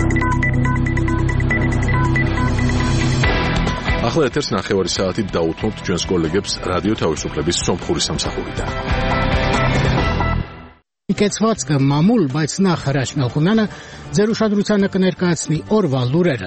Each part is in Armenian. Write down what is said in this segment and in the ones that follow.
ახლა ეთერს ნახევარი საათით დაუთმობთ ჩვენს კოლეგებს რადიო თავისუფლების სომხური სამსახურიდან. Կեցվածքը մամուլ, բայց նախ հրաշ Մելքոնյանը ձեր ուշադրությանը կներկայացնի օրվա լուրերը։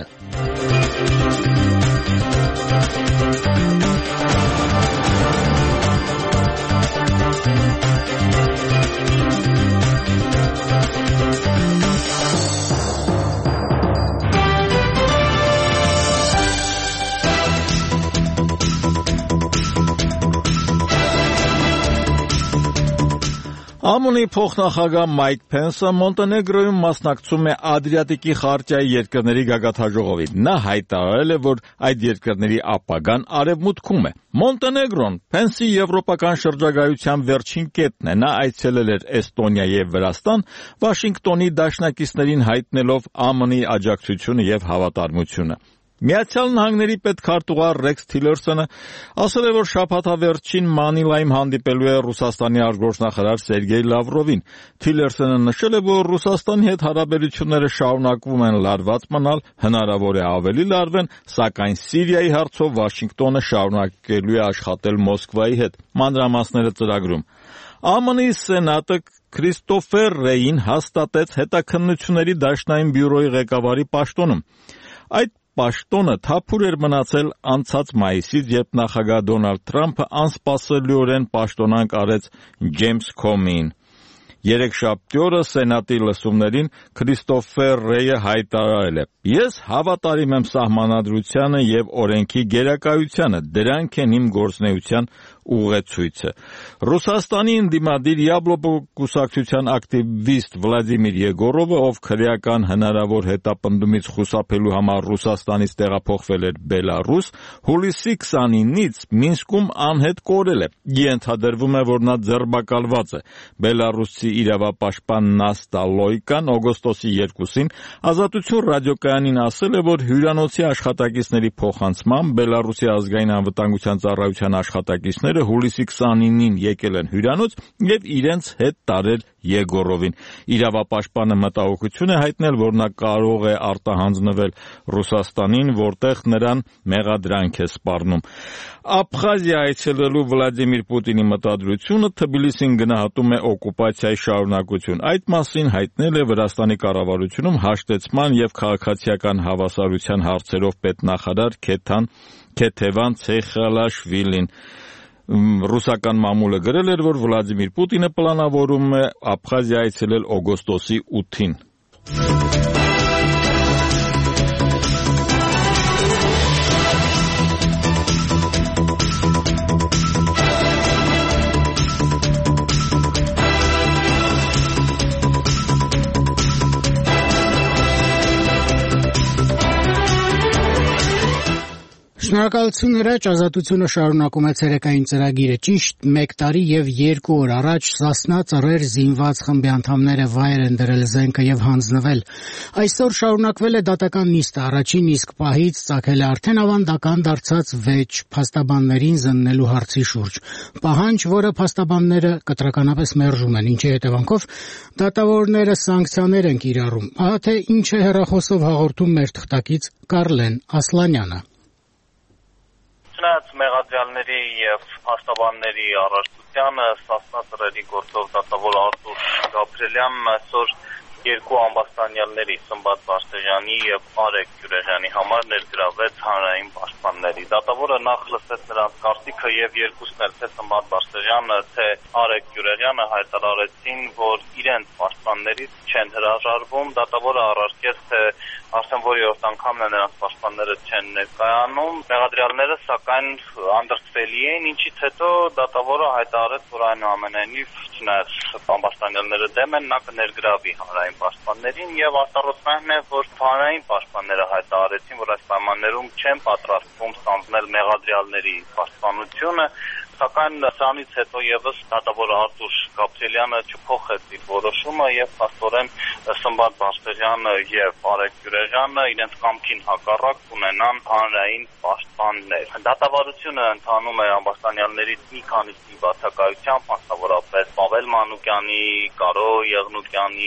ԱՄՆ-ի փոխնախագահ Մայք Փենսը Մոնտենեգրոյում մասնակցում է Ադրիատիկի խարտիայի երկրների գագաթնաժողովին։ Նա հայտարարել է, որ այդ երկրների ապագան արևմուտքում է։ Մոնտենեգրոն Փենսի եվրոպական շրջագայության վերջին կետն է։ Նա այցելել էր Էստոնիա եւ Վրաստան, Վաշինգտոնի դաշնակիցներին հայտնելով ԱՄՆ-ի աջակցությունը եւ հավատարմությունը։ Միացյալ Նահանգների պետքարտուղար Ռեքս Թիլերսոնը ասել է, որ շաբաթավերջին Մանիլայում հանդիպելու է Ռուսաստանի արտգործնախարար Սերգեյ Լավրովին։ Թիլերսոնը նշել է, որ Ռուսաստանի հետ հարաբերությունները շարունակվում են լարված մնալ, հնարավոր է ավելի լարվեն, սակայն Սիրիայի հարցով Վաշինգտոնը շարունակելու է աշխատել Մոսկվայի հետ։ Մանրամասները ծրագրում։ ԱՄՆ-ի Սենատը Քրիստոֆեր Ռեյին հաստատեց հետաքննությունների դաշնային բյուրոյի ղեկավարի պաշտոնում։ Այդ պաշտոնը թափուր էր մնացել անցած մայիսից, երբ նախագահ Դոնալդ Թրամփը անսպասելիորեն պաշտոնանկ արեց Ջեյմս Քոմիին։ Երեքշաբթի օրը Սենատի լսումներին Քրիստոֆեր Ռեյը հայտարարել է. «Ես հավատարիմ եմ սահմանադրությանը եւ օրենքի գերակայությանը, դրանք են իմ գործունեության ուղեցույցը»։ Ռուսաստանի ընդդիմադիր Յաբլոկո կուսակցության ակտիվիստ Վլադիմիր Եգորովը, ով քրեական հնարավոր հետապնդումից խուսափելու համար Ռուսաստանից տեղափոխվել էր Բելարուս, հուլիսի 29-ից Մինսկում անհետ կորել է։ Ենթադրվում է, որ նա ձերբակալված է։ Բելարուսի իրավապաշտպան Նաստա Լոյկան օգոստոսի 2-ին Ազատություն ռադիոկայանին ասել է, որ հյուրանոցի աշխատակիցների փոխանցմամբ Բելարուսի ազգային անվտանգության ծառայության աշխատակիցները հուլիսի 29-ին եկել են հյուրանոց եւ իրենց հետ տարել Եգորովին։ Իրավապաշտպանը մտահոգություն է հայտնել, որ նա կարող է արտահանձնվել Ռուսաստանին, որտեղ նրան մեղադրանք է սպառնում։ Աբխազիա այցելելու Վլադիմիր Պուտինի մտադրությունը Թբիլիսին գնահատում է օկուպացիայի շարունակություն։ Այդ մասին հայտնել է Վրաստանի կառավարությունում հաշտեցման եւ քաղաքացիական հավասարության հարցերով պետնախարար Քեթևան Ցեխալաշվիլին։ Ռուսական մամուլը գրել էր, որ Վլադիմիր Պուտինը պլանավորում է Աբխազիա այցելել օգոստոսի 8-ին։ Շնորհակալություն հրաչ, Ազատությունը շարունակում է ցերեկային ծրագիրը։ Ճիշտ 1 տարի եւ 2 օր առաջ Սասնա ծռեր զինված խմբի անդամները վայր են դրել զենքը եւ հանձնվել։ Այսօր շարունակվել է դատական նիստը։ Առաջին իսկ պահից ծագել է արդեն ավանդական դարձած վեճ փաստաբաններին զննելու հարցի շուրջ։ Պահանջ, որը փաստաբանները կտրականապես մերժում են, ինչի հետևանքով դատավորները սանկցիաներ են կիրառում։ Ահա թե ինչ է հեռախոսով հաղորդում մեր թղթակից Կարլեն Ասլանյանը։ Չնայած մեղադրյալների եւ փաստաբանների առարկությանը, Սասնա ծռերի գործով դատավոր Արտուր Գաբրելյանն այսօր երկու ամբաստանյալների Սմբատ Բաշտեժյանի եւ Արեգ Գյուրեժյանի համար ներգրավեց հանրային պաշտպանների։ Դատավորը նախ լսեց նրանց կարծիքը եւ երկուսն էլ թե Սմբատ Բաշտեժյանը, թե Արեգ Գյուրեժյանը հայտարարեցին, որ իրենց պաշտպաններից չեն հրաժարվում։ Դատավորը առարկեց, թե արդեն որի-որ անգամն է նրանց պաշտպանները չեն ներկայանում։ Մեղադրյալները սակայն անդրդվելի էին, ինչից հետո դատավորը հայտարարեց, որ այնուամենայնիվ չնայած ամբաստանյալները դեմ են, նա կներգրավի հանրային պաշտպաններին եւ արտահայտվում է, որ հանրային պաշտպանները հայտարարեցին, որ այս պայմաններում չեն պատրաստվում ստանձնել մեղադրյալների պաշտպանությունը, սակայն սրանից հետո եւս դատավոր Արտուր Գաբրելյանը չփոխեց իր որոշումը եւ փաստորեն Սմբատ Բաշտեժյանը եւ Արեգ Գյուրեժյանը իրենց կամքին հակառակ ունենան հանրային պաշտպաններ։ Դատավարությունը ընթանում է ամբաստանյալներից մի քանիսի բացակայությամբ, մասնավորապես Պավել Մանուկյանի, Կարո Եղնուկյանի,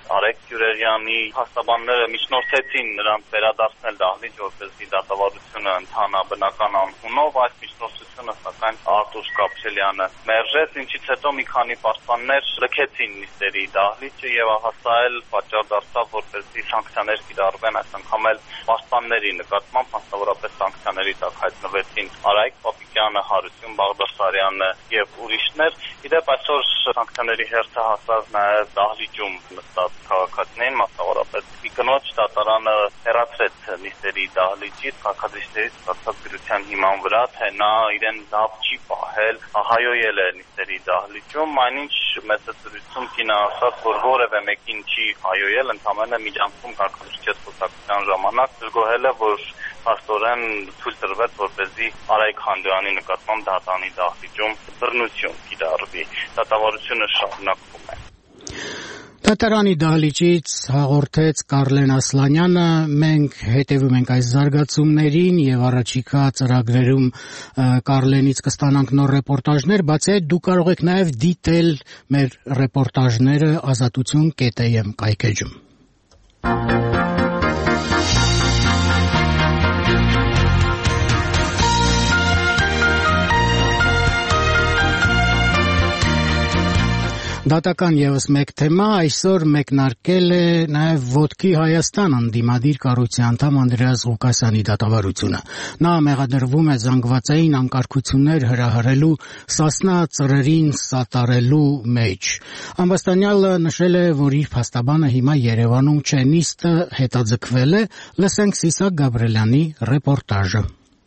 Արեգ Գյուրերյանի փաստաբանները միջնորդեցին նրանց վերադարձնել դահլիճ, որպեսզի դատավարությունը ընթանա բնական անունով, այս միջնորդությունը սակայն Արտուշ Գաբրելյանը մերժեց, ինչից հետո մի քանի պաշտպաններ լքեցին նիստերի դահլիճը եւ ահա էլ պատճառ դարձավ, որպեսզի սանկցիաներ կիրառվեն, այս անգամ էլ պաշտպանների նկատմամբ մասնավորապես սանկցիաների տակ հայտնվեցին Արայիկ Պապիկյանը, Հարություն Բաղդասարյանը եւ ուրիշներ։ Իդեպ այսօր սանկցիաների հերթը հասավ նաեւ դահլիճում նստած քաղաքացիներին, մասնավորապես մի կնոջ դատարանը հեռացրեց նիստերի դահլիճից քաղաքացիներից ստացած գրության հիման վրա, թե նա իրեն լավ չի պահել, հայոյել է նիստերի դահլիճում, այնինչ մեծացրությունում կինը ասաց, որ որևէ մեկին չի հայոյել, ընդամենը միջանցքում կարգադրիչի խոսակցության ժամանակ զգոհել է, որ փաստորեն ցույց տրվեց, որպեսզի Արայիկ Խանդոյանի նկատմամբ դատանի դահլիճում բռնություն կիրառվի։ Դատավարությունը շարունակվում է։ Դատարանի դահլիճից հաղորդեց Կարլեն Ասլանյանը, մենք հետևում ենք այս զարգացումներին եւ առաջիկա ծրագրերում Կարլենից կստանանք նոր ռեպորտաժներ, բացի այդ դուք կարող եք նաեւ դիտել մեր ռեպորտաժները azatutun.am կայքեջում։ Դատական եւս մեկ թեմա այսօր մեկնարկել է նաեւ Ոտքի Հայաստան ընդդիմադիր կառույցի անդամ Անդրեաս Ղուկասյանի դատավարությունը։ Նա մեղադրվում է զանգվածային անկարգություններ հրահրելու, Սասնա ծռերին սատարելու մեջ։ Ամբաստանյալը նշել է, որ իր փաստաբանը հիմա Երևանում չէ, նիստը հետաձգվել է։ Լսենք Սիսակ Գաբրելյանի ռեպորտաժը։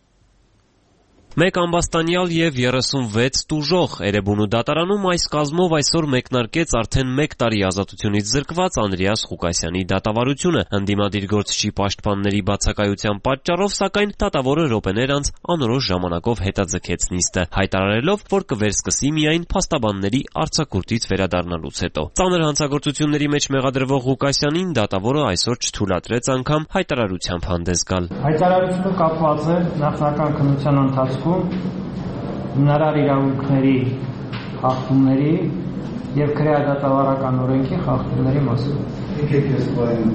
Մեկ ամբաստանյալ եւ 36 տուժող Էրեբունու դատարանում այս կազմով այսօր մեկնարկեց արդեն 1 տարի ազատությունից զրկված Անդրեաս Ղուկասյանի դատավարությունը։ Ընդդիմադիր գործչի պաշտպանների բացակայության պատճառով, սակայն դատավորը րոպեներ անց անորոշ ժամանակով հետաձգեց նիստը, հայտարարելով, որ կվերսկսի միայն փաստաբանների արձակուրդից վերադառնալուց հետո։ Ծանր հանցագործությունների մեջ մեղադրվող Ղուկասյանին դատավորը այսօր չթույլատրեց անգամ հայտարարությամբ հանդես գալ։ Հայտարարությունը կապված է նախնական քննության ընթացքում հնարար իրավունքների խախտումների եւ քրեադատավարական օրենքի խախտումների մասին։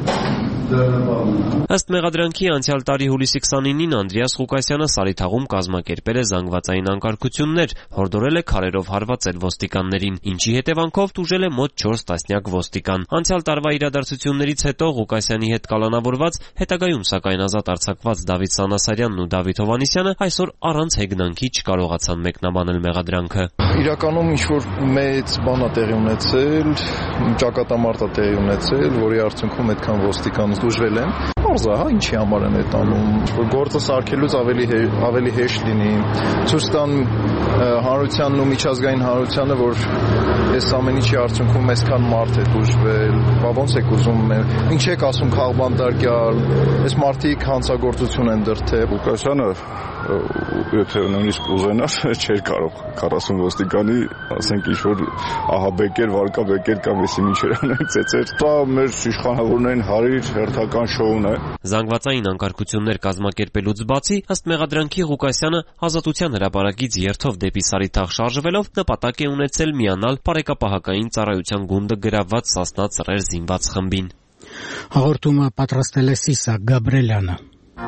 Ըստ մեղադրանքի անցյալ տարի հուլիսի 29-ին Անդրեաս Ղուկասյանը Սարիթաղում կազմակերպել է զանգվածային անկարգություններ, հորդորել է քարերով հարվածել ոստիկաններին, ինչի հետևանքով տուժել է մոտ 4 տասնյակ ոստիկան։ Անցյալ տարվա իրադարձություններից հետո Ղուկասյանի հետ կալանավորված, հետագայում սակայն ազատ արձակված Դավիթ Սանասարյանն ու Դավիթ Հովհաննիսյանը այսօր առանց հեգնանքի չկարողացան մեկնաբանել մեղադրանքը։ Իրականում ինչ-որ մեծ բան է տեղի ունեցել, ճակատամարտ է տեղի ունեցել, որի արդյունքում այդքան ոստիկան դուժվել են։ Պարզ է, ինչի համար են այդ անում, որ գործը սարքելուց ավելի հեշտ լինի, ցույց տան հանրությանն ու միջազգային հանրությանը, որ այս ամեն ինչի արդյունքում այսքան մարդ է դուժվել, ոնց եք ուզում, ինչ եք ասում քաղբանտարկյալ, այս մարդիկ հանցագործություն են դրդել։ Ղուկասյանը եթե նույնիսկ ուզենար չէր կարող 40 ոստիկանի, ասենք ինչ-որ ահաբեկեր, վարկաբեկեր կամ էսի ինչեր անեն ծեծեր։ Դա մեր իշխանավորներին հարիր հերթական շոուն է։ Զանգվածային անկարգություններ կազմակերպելուց բացի, ըստ մեղադրանքի Ղուկասյանը ազատության հրապարակից երթով դեպի Սարիթաղ շարժվելով նպատակ է ունեցել միանալ Պարեկապահակային ծառայության գունդը գրավված Սասնա ծռեր զինված խմբին։ Հաղորդումը պատրաստել է Սիսակ Գաբրելյանը։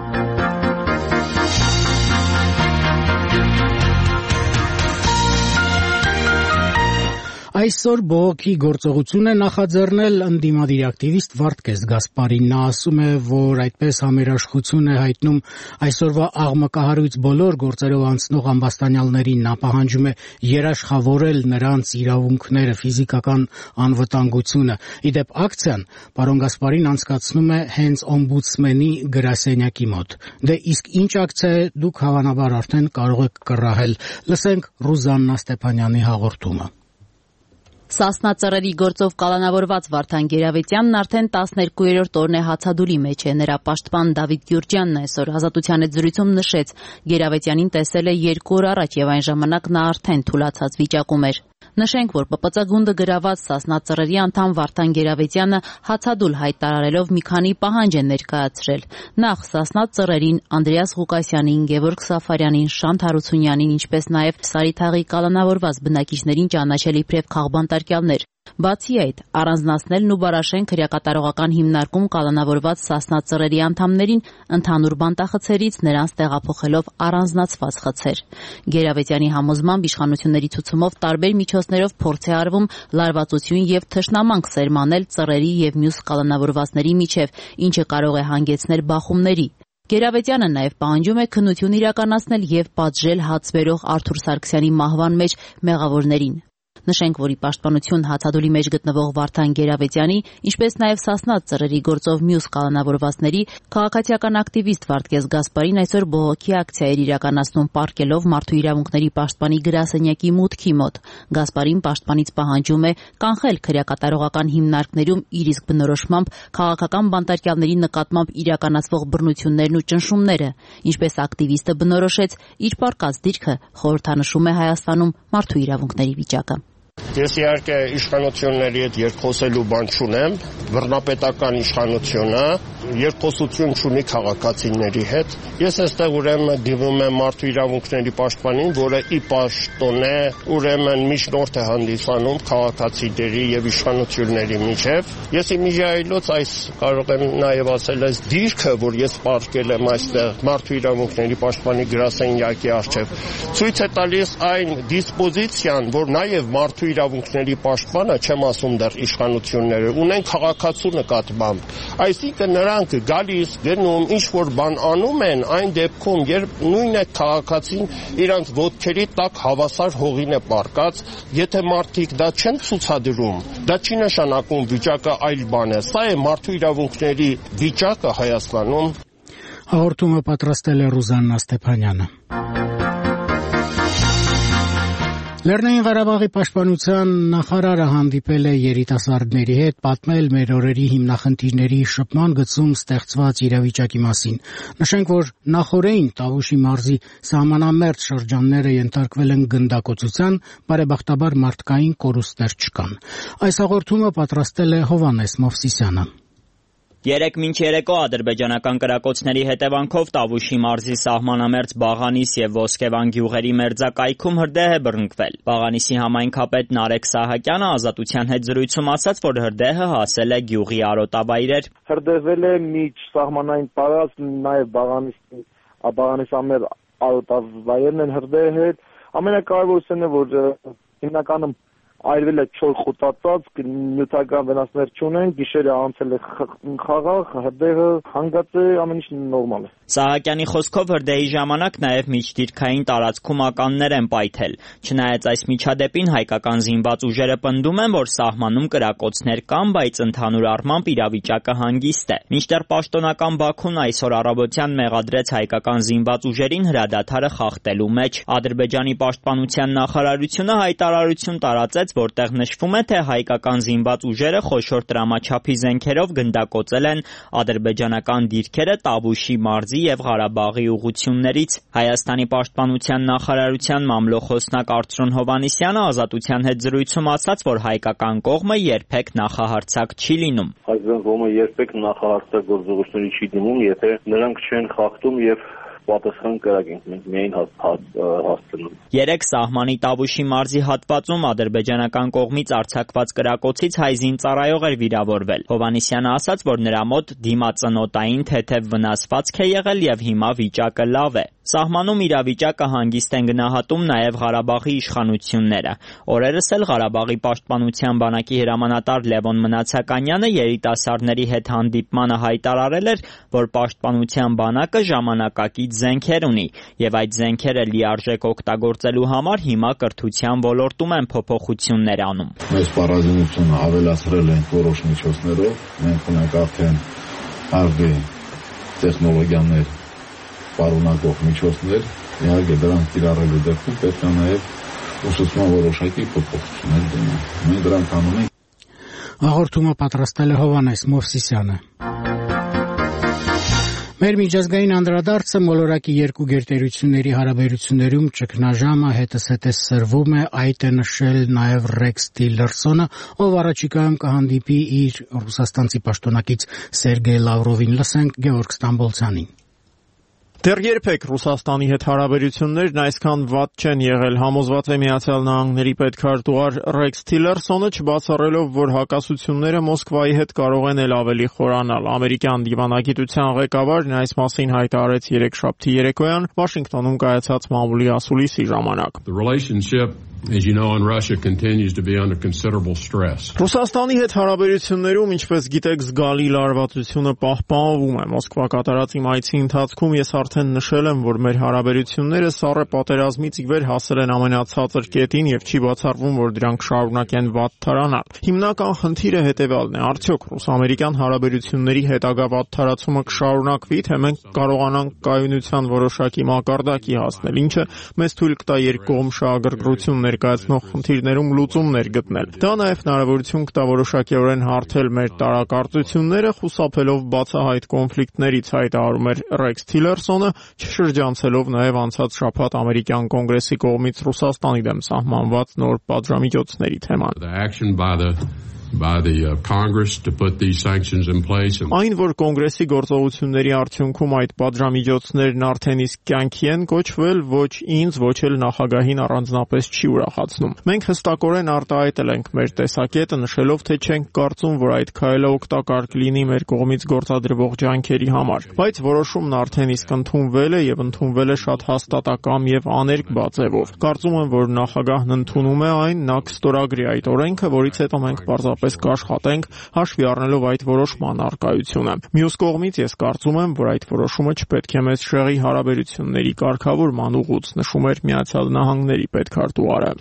Այսօր բողոքի գործողություն է նախաձեռնել ընդդիմադիր ակտիվիստ Վարդգես Գասպարին։ Նա ասում է, որ այդպես համերաշխություն է հայտնում այսօրվա աղմկահարույց բոլոր գործերով անցնող ամբաստանյալներին։ Նա պահանջում է երաշխավորել նրանց իրավունքները, ֆիզիկական անվտանգությունը։ Իդեպ ակցիան պարոն Գասպարին անցկացնում է հենց օմբուդսմենի գրասենյակի մոտ։ Դե իսկ ինչ ակցիա է, դուք հավանաբար արդեն կարող եք կռահել։ Լսենք Ռուզաննա Ստեփանյանի հաղորդումը։ Սասնա ծռերի գործով կալանավորված Վարդան Գերավետյանն արդեն 12-րդ օրն է հացադուլի մեջ է։ Նրա պաշտպան Դավիթ Գյուրջյանն այսօր Ազատության հետ զրույցում նշեց, Գերավետյանին տեսել է 2 օր առաջ եւ այն ժամանակ նա արդեն թուլացած վիճակում էր։ Նշենք, որ ՊՊԾ գունդը գրաված Սասնա ծռերի անդամ Վարդան Գերավետյանը հացադուլ հայտարարելով մի քանի պահանջ է ներկայացրել։ Նախ Սասնա ծռերին, Անդրեաս Ղուկասյանին, Գևորգ Սաֆարյանին, Շանթ Հարությունյանին, ինչպես նաև Սարիթաղի կալանավորված բնակիչներին ճանաչել իբրև քաղբանտարկյալներ։ Բացի այդ, առանձնացնելն ու բարաշենք հրակատարողական հիմնարկում կալանավորված Սասնա ծռերի անդամներին ընդհանուր բանտախցերից նրանց տեղափոխելով առանձնացված խցեր։ Գերավետյանի համոզմամբ իշխանությունների ցուցումով տարբեր միջոցներով փորձ է արվում լարվածություն եւ թշնամանք սերմանել ծռերի եւ մյուս կալանավորվածների միջև, ինչը կարող է հանգեցնել բախումների։ Գերավետյանը նաև պահանջում է քննություն իրականացնել եւ պատժել հաց բերող Արթուր Սարգսյանի մահվան մեջ մեղավորներին։ Նշենք, որ ի պաշտպանություն հացադուլի մեջ գտնվող Վարդան Գերավետյանի, ինչպես նաև Սասնա ծռերի գործով մյուս կալանավորվածների քաղաքացիական ակտիվիստ Վարդգես Գասպարին այսօր բողոքի ակցիա էր իրականացնում պարկելով Մարդու իրավունքների պաշտպանի գրասենյակի մուտքի մոտ։ Գասպարին պաշտպանից պահանջում է կանխել քրեակատարողական հիմնարկներում իր իսկ բնորոշմամբ քաղաքական բանտարկյալների նկատմամբ իրականացվող բռնություններն ու ճնշումները, ինչպես ակտիվիստը բնորոշեց, իր պարկած դիրքը խորհրդանշում է Հայաստանում մարդու իրավունքների վիճակը։ Ես իհարկե իշխանությունների հետ երկխոսելու բան չունեմ, բռնապետական իշխանությունը երկխոսություն չունի քաղաքացիների հետ։ Ես այստեղ ուրեմն դիմում եմ մարդու իրավունքների պաշտպանին, որը ի պաշտոն է ուրեմն միջնորդ է հանդիսանում քաղաքացիների եւ իշխանությունների միջև։ Ես իմիջիայլոց այս կարող եմ նաեւ ասել այս դիրքը, որ ես պարտել եմ այստեղ մարդու իրավունքների պաշտպանի գրասենյակի առջև, ցույց է տալիս այն դիսպոզիցիան, որ նաեւ մարդու իրավունքների պաշտպանը, չեմ ասում դեռ իշխանությունները, ունեն քաղաքացու նկատմամբ։ Այսինքն նրանք գալիս, գնում, ինչ որ բան անում են, այն դեպքում, երբ նույն այդ քաղաքացին իրանց ոտքերի տակ հավասար հողին է պառկած, եթե մարդիկ դա չեն ցուցադրում, դա չի նշանակում վիճակը այլ բան է։ Սա է մարդու իրավունքների վիճակը Հայաստանում։ Հաղորդումը պատրաստել է Ռուզաննա Ստեփանյանը։ Լեռնային Ղարաբաղի պաշտպանության նախարարը հանդիպել է երիտասարդների հետ, պատմել մեր օրերի հիմնախնդիրների շփման գծում ստեղծված իրավիճակի մասին։ Նշենք, որ նախօրեին Տավուշի մարզի սահմանամերձ շրջանները ենթարկվել են գնդակոծության, բարեբախտաբար մարդկային կորուստներ չկան։ Այս հաղորդումը պատրաստել է Հովհաննես Մովսիսյանը։ Երեկ մինչ երեկո ադրբեջանական կրակոցների հետևանքով Տավուշի մարզի սահմանամերձ Բաղանիս եւ Ոսկեվան գյուղերի մերձակայքում հրդեհ է բռնկվել։ Բաղանիսի համայնքապետ Նարեկ Սահակյանը Ազատության հետ զրույցում ասաց, որ հրդեհը հասել է գյուղի արոտավայրեր։ Հրդեհվել է միջ սահմանային տարածք, նաեւ Բաղանիսամեր արոտավայրերն են հրդեհել։ Ամենակարևորն է, որ հիմնականում այրվել է չոր խոտածած, նյութական վնասներ չունեն, գիշերը անցել է խաղաղ, հրդեհը հանգած է, ամեն ինչ նորմալ է։ Սահակյանի խոսքով հրդեհի ժամանակ նաև միջդիրքային տարածքում ականներ են պայթել։ Չնայած այս միջադեպին հայկական զինված ուժերը պնդում են, որ սահմանում կրակոցներ կան, բայց ընդհանուր առմամբ իրավիճակը հանգիստ է։ Մինչդեռ պաշտոնական Բաքուն այսօր առավոտյան մեղադրեց հայկական զինված ուժերին հրադադարը խախտելու մեջ։ Ադրբեջանի պաշտպանության նախարարությունը հայտարարություն տարածեց, որտեղ նշվում է, թե հայկական զինված ուժերը խոշոր տրամաչափի զենքերով գնդակոծել են ադրբեջանական դիրքերը Տավուշի մարզի եւ Ղարաբաղի ուղղություններից։ Հայաստանի պաշտպանության նախարարության մամլոխոսնակ Արծրուն Հովհաննիսյանը Ազատության հետ զրույցում ասաց, որ հայկական կողմը երբեք նախահարձակ չի լինում։ Հայկական կողմը երբեք նախահարձակ գործողությունների չի դիմում, եթե նրանք չեն խախտում եւ պատասխան կրակ ենք մենք միայն հասցնում։ Երեք սահմանի Տավուշի մարզի հատվածում ադրբեջանական կողմից արձակված կրակոցից հայ զինծառայող էր վիրավորվել։ Հովհաննիսյանը ասաց, որ նրա մոտ դիմածնոտային թեթև վնասվածք է եղել եւ հիմա վիճակը լավ է։ Սահմանում իրավիճակը հանգիստ են գնահատում նաև Ղարաբաղի իշխանությունները։ Օրերս էլ Ղարաբաղի պաշտպանության բանակի հրամանատար Լևոն Մնացականյանը երիտասարդների հետ հանդիպմանը հայտարարել էր, որ պաշտպանության բանակը ժամանակակից զենքեր ունի եւ այդ զենքերը լիարժեք օգտագործելու համար հիմա կրթության ոլորտում են փոփոխություններ անում։ Մեծ պարազինությունը ավելացրել են որոշ միջոցներով, մենք ունենք արդեն արդի տեխնոլոգիաներ պարունակող միջոցներ, իհարկե դրանք կիրառելու դեպքում պետք է նաև ուսուցման որոշակի փոփոխություններ լինեն։ Մենք դրանք անում ենք։ Հաղորդումը պատրաստել է Հովհաննես Մովսիսյանը։ Մեր միջազգային անդրադարձը մոլորակի երկու գերտերությունների հարաբերություններում ճգնաժամը հետզհետե սրվում է, այդ է նշել նաև Ռեքս Տիլերսոնը, ով առաջիկայում կհանդիպի իր ռուսաստանցի պաշտոնակից Սերգեյ Լավրովին։ Լսենք Գեորգ Ստամբոլցյանին։ Դեռ երբեք Ռուսաստանի հետ հարաբերություններն այսքան վատ չեն եղել, համոզված է Միացյալ Նահանգների պետքարտուղար Ռեքս Թիլերսոնը, չբացառելով, որ հակասությունները Մոսկվայի հետ կարող են էլ ավելի խորանալ։ Ամերիկյան դիվանագիտության ղեկավարն այս մասին հայտարարեց երեքշաբթի երեկոյան Վաշինգտոնում կայացած մամուլի ասուլիսի ժամանակ։ As you know, in Russia continues to be under considerable stress. Ռուսաստանի հետ հարաբերություններում, ինչպես գիտեք, զգալի լարվածությունը պահպանվում է։ Մոսկվա կատարած իմ այցի ընթացքում ես արդեն նշել եմ, որ մեր հարաբերությունները սառը պատերազմից ի վեր հասել են ամենացածր կետին եւ չի բացառվում, որ դրանք շարունակեն վատթարանալ։ Հիմնական խնդիրը հետեւյալն է. արդյոք ռուս-ամերիկյան հարաբերությունների հետագա վատթարացումը կշարունակվի, թե մենք կարողանանք կայունության որոշակի մակարդակի հասնել, ինչը մեզ թույլ կտա երկկողմ շահագրգռություն ներկայացնող խնդիրներում լուծումներ գտնել։ Դա նաև հնարավորություն կտա որոշակիորեն հարթել մեր տարակարծությունները, խուսափելով բացահայտ կոնֆլիկտներից, հայտարարում էր Ռեքս Թիլերսոնը, չշրջանցելով նաև անցած շաբաթ ամերիկյան կոնգրեսի կողմից Ռուսաստանի դեմ սահմանված նոր պատժամիջոցների թեման։ By the Congress to put these sanctions in place. Այն, որ կոնգրեսի գործողությունների արդյունքում այդ պատժամիջոցներն արդեն իսկ կյանքի են կոչվել, ոչ ինձ, ոչ էլ նախագահին առանձնապես չի ուրախացնում։ Մենք հստակորեն արտահայտել ենք մեր տեսակետը, նշելով, թե չենք կարծում, որ այդ քայլը օգտակար կլինի մեր կողմից գործադրվող ջանքերի համար։ Բայց որոշումն արդեն իսկ ընդունվել է եւ ընդունվել է շատ հաստատակամ եւ աներկբա ձևով։ Կարծում եմ, որ նախագահն ընդունում է այն, նա կստորագրի այդ օրենքը, որից հետո մենք պես կաշխատենք հաշվի առնելով այդ որոշման առկայությունը։ Մյուս կողմից ես կարծում եմ, որ այդ որոշումը չպետք է մեզ շեղի հարաբերությունների կարգավորման ուղուց, նշում էր Միացյալ Նահանգների պետքարտուղարը։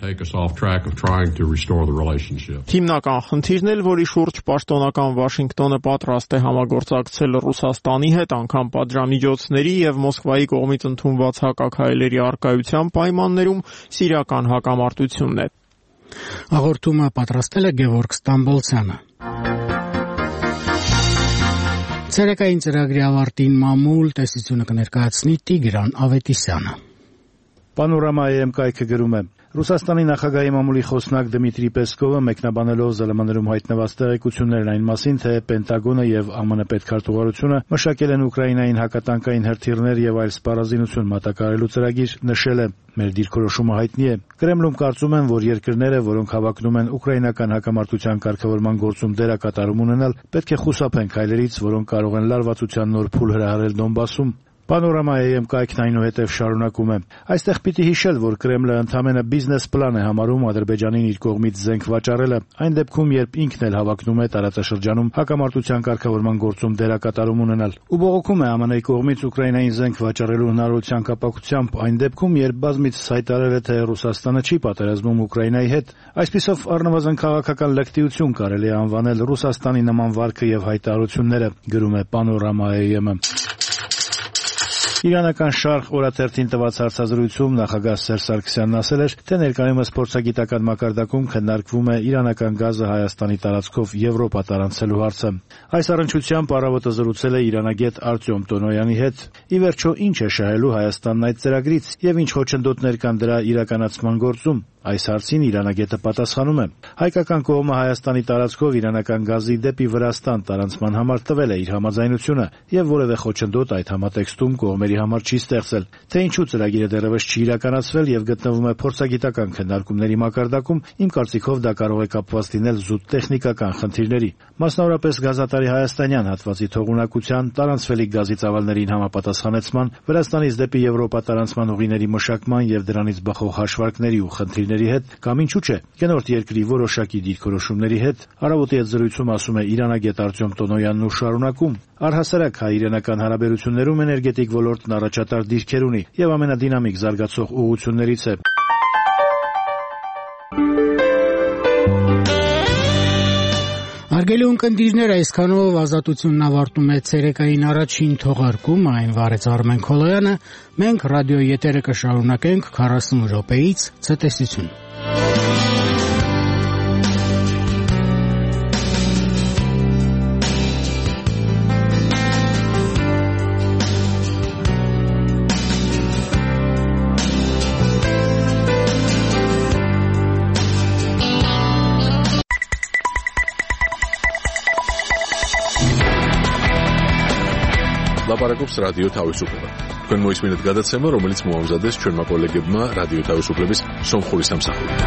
Հիմնական խնդիրն էլ, որի շուրջ պաշտոնական Վաշինգտոնը պատրաստ է համագործակցել Ռուսաստանի հետ, անգամ պատժամիջոցների եւ Մոսկվայի կողմից ընդունված հակաքայլերի առկայության պայմաններում սիրիական հակամարտությունն է։ Հաղորդումը պատրաստել է Գևորգ Ստամբոլցյանը։ Ցերեկային ծրագրի ավարտին մամուլ տեսությունը կներկայացնի Տիգրան Ավետիսյանը։ Պանորամայի կայքը գրում է. Ռուսաստանի նախագահի մամուլի խոսնակ Դմիտրի Պեսկովը մեկնաբանելով ԶԼՄ-ներում հայտնված տեղեկություններն այն մասին, թե Պենտագոնը եւ ԱՄՆ պետքարտուղարությունը մշակել են Ուկրաինային հակատանկային հրթիռներ եւ այլ սպառազինություն մատակարարելու ծրագիր, նշել է. Մեր դիրքորոշումը հայտնի է։ Կրեմլում կարծում են, որ երկրները, որոնք հավակնում են ուկրաինական հակամարտության կարգավորման գործում դերակատարում ունենալ, պետք է խուսափեն քայլերից, որոնք կարող են լարվածության նոր փուլ հրահրել Դոնբասում։ Պանորամայի կայքն այնուհետև շարունակում է. Այստեղ պիտի հիշել, որ Կրեմլը ընդամենը բիզնես պլան է համարում Ադրբեջանին իր կողմից զենք վաճառելը, այն դեպքում, երբ ինքն էլ հավակնում է տարածաշրջանում հակամարտության կարգավորման գործում դերակատարում ունենալ։ Ու բողոքում է ԱՄՆ-ի կողմից Ուկրաինային զենք վաճառելու հնարավորության կապակցությամբ, այն դեպքում, երբ բազմիցս հայտարարել է, թե Ռուսաստանը չի պատերազմում Ուկրաինայի հետ։ Այսպիսով առնվազն քաղաքական լկտիություն կարելի է անվանել Ռուսաստանի նման վարքը եւ հայտարարությունները, գրում է Պանորամայի։ Իրանական Շարխ օրաթերթին տված հարցազրույցում նախագահ Սերժ Սարգսյանն ասել էր, թե ներկայումս փորձագիտական մակարդակում քննարկվում է իրանական գազը Հայաստանի տարածքով Եվրոպա տարանցելու հարցը։ Այս առնչությամբ առավոտը զրուցել է իրանագետ Արտյոմ Տոնոյանի հետ։ Ի վերջո, ինչ է շահելու Հայաստանն այդ ծրագրից եւ ինչ խոչընդոտներ կան դրա իրականացման գործում։ Այս հարցին իրանագետը պատասխանում է. հայկական կողմը Հայաստանի տարածքով իրանական գազի դեպի Վրաստան տարանցման համար տվել է իր համաձայնությունը եւ որևէ խոչընդոտ այդ համատեքստում կողմերի համար չի ստեղծել։ Թե ինչու ծրագիրը դեռևս չի իրականացվել եւ գտնվում է փորձագիտական քննարկումների մակարդակում, իմ կարծիքով դա կարող է կապված լինել զուտ տեխնիկական խնդիրների, մասնավորապես գազատարի հայաստանյան հատվածի թողունակության, տարանցվելիք գազի ծավալներին համապատասխանեցման, Վրաստանից դեպի Եվրոպա տարանցման ուղիների մշակման եւ դրանից բխող հաշվարկների ու խնդիրների հետ, կամ ինչու՞ չէ, կենորդ երկրի որոշակի դիրքորոշումների հետ, առավոտի այդ զրույցում ասում է իրանագետ Արտյոմ Տոնոյանն ու շարունակում. Առհասարակ հայ-իրանական հարաբերություններում էներգետիկ ոլորտն առաջատար դիրքեր ունի եւ ամենադինամիկ զարգացող ուղղություններից է։ Հարգելի ունկնդիրներ, այսքանով Ազատությունն ավարտում է ցերեկային առաջին թողարկումը, այն վարեց Արմեն Քոլոյանը, մենք ռադիոյի եթերը կշարունակենք 40 րոպեից, ցտեսություն։ ლაპარაკობს რადიო თავისუფლება. თქვენ მოისმინეთ გადაცემა, რომელიც მოამზადეს ჩვენმა კოლეგებმა რადიო თავისუფლების სომხური სამსახურით.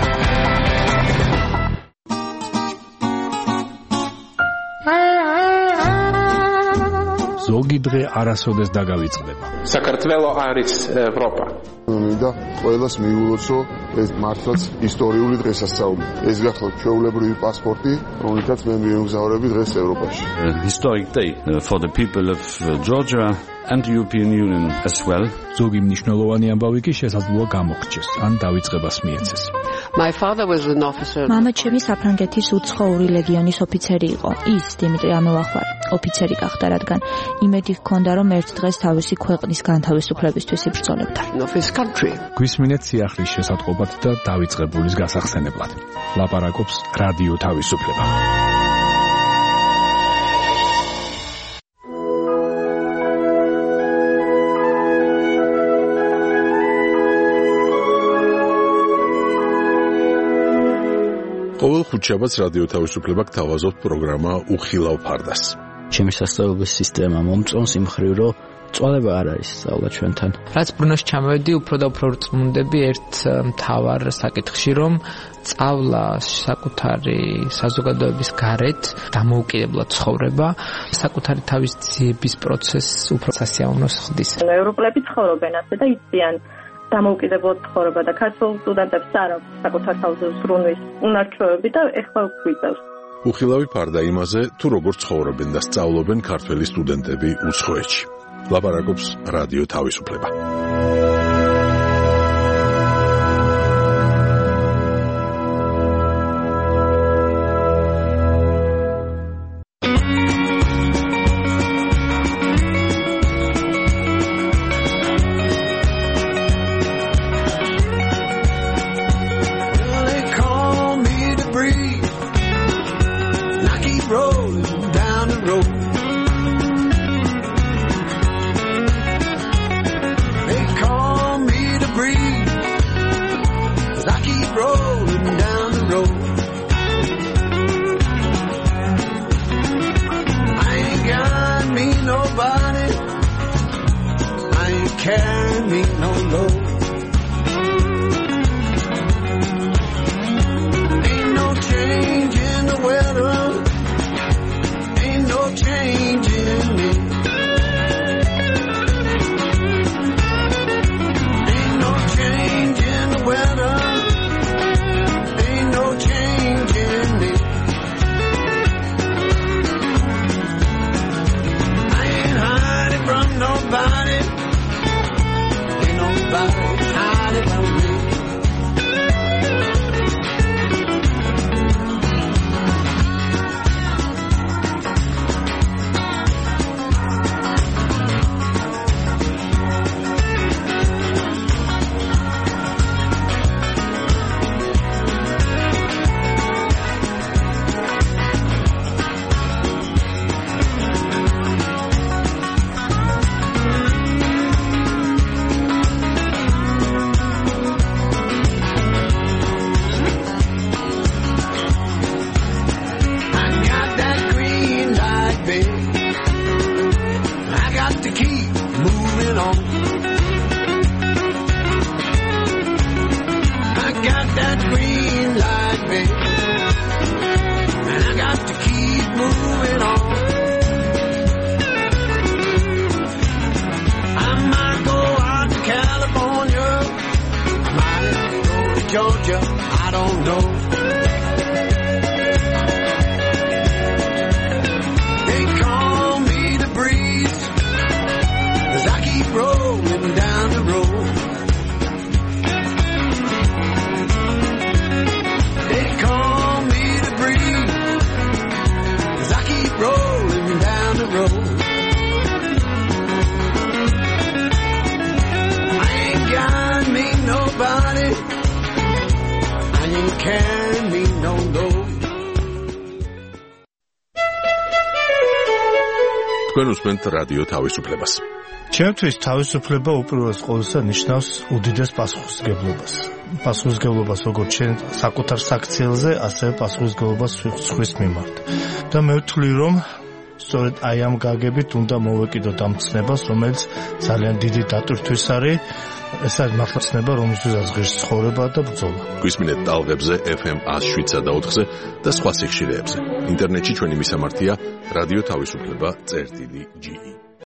ზოგი დღე არასოდეს დაგავიწყდება. საქართველო არის ევროპა. მინდა ყველას მიულოცო ეს მართლაც ისტორიული დღესასწაული. ეს გახლავთ ჩვეულებრივი პასპორტი, რომელთაც მე მიემგზავრები დღეს ევროპაში. Historic day for the people of Georgia and the European Union as well. ზოგი მნიშვნელოვანი ამბავი კი შესაძლოა გამოგრჩეს, ან დავიწყებას მიეცეს. My father was an officer. მამა ჩემი საფრანგეთის უცხოური ლეგიონის ოფიცერი იყო. ის დიმიტრი ამოვახვარ, ოფიცერი გახდა, რადგან იმედი ჰქონდა, რომ ერთ დღეს თავისი ქვეყნის განთავისუფლებისთვის იბრძოლებდა. გვისმინეთ სიახლის შესატყობად და დავიწყებულის გასახსენებლად. ლაპარაკობს რადიო თავისუფლება. ყოველ ხუთშაბათს რადიო თავისუფლება გთავაზობთ პროგრამა უხილავ ფარდას. ჩემი სასწავლებლის სისტემა მომწონს იმ მხრივ, რომ წვალება არ არის სწავლა ჩვენთან. რაც ბრუნოში ჩამოვედი, უფრო და უფრო რწმუნდები ერთ მთავარ საკითხში, რომ სწავლა საკუთარი საზოგადოების გარეთ დამოუკიდებლად ცხოვრება, საკუთარი თავის ძიების პროცესს უფრო სასიამოვნოს ხდის. ევროპელები ცხოვრობენ ასე და იციან დამოუკიდებლად ცხოვრება და ქართულ სტუდენტებს არ აქვს საკუთარ თავზე ზრუნვის უნარჩვევები და ეხლა გვიწევს. უხილავი ფარდა იმაზე, თუ როგორ ცხოვრობენ და სწავლობენ ქართველი სტუდენტები უცხოეთში. ლაპარაკობს რადიო თავისუფლება. თქვენ უსმენთ რადიო თავისუფლებას. ჩემთვის თავისუფლება უპირველეს ყოვლისა ნიშნავს უდიდეს პასუხისმგებლობას. პასუხისმგებლობას როგორც ჩვენ საკუთარ საქციელზე, ასევე პასუხისმგებლობას სხვის მიმართ. და მე ვთვლი, რომ სწორედ აი ამ გაგებით უნდა მოვეკიდოთ ამ ცნებას, რომელიც ძალიან დიდი დატვირთვის არის. ეს არის მართლა ცნება, რომელსაც ღირს ცხოვრება და ბრძოლა. გვისმინეთ ტალღებზე FM 107.4-ზე და სხვა სიხშირეებზე. ინტერნეტში ჩვენი მისამართია რადიო თავისუფლება.ge